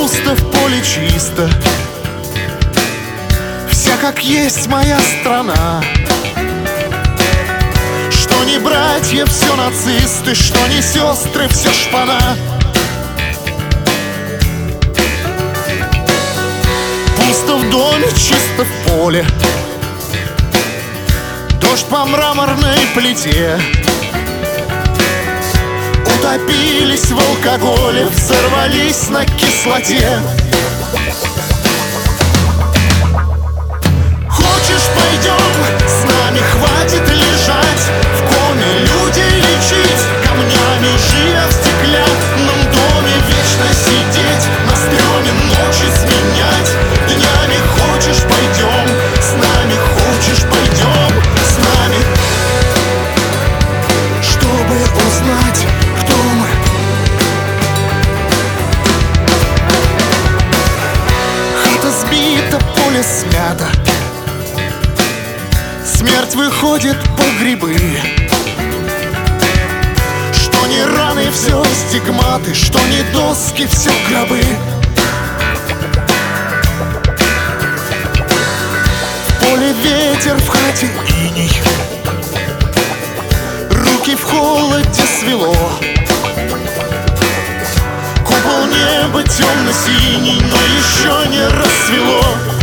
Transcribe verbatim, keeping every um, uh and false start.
Пусто в поле, чисто, вся как есть моя страна. Что не братья, все нацисты, что не сестры, все шпана. Пусто в доме, чисто в поле, дождь по мраморной плите. Утопились в алкоголе, взорвались на кислоте. Хочешь, пойдем с нами, хватит лежать в коме, людей лечить камнями, живя в стеклянном доме, вечно сидеть на стреме, ночи сменять днями. Хочешь, пойдем с нами, хочешь, пойдем с нами, чтобы узнать, кто мы. Хата сбита, поле смято, смерть выходит по грибы. Что не раны, все стигматы, что не доски, все гробы. В поле ветер, в хате иней, руки в холоде свело. Купол неба темно-синий, но еще не рассвело.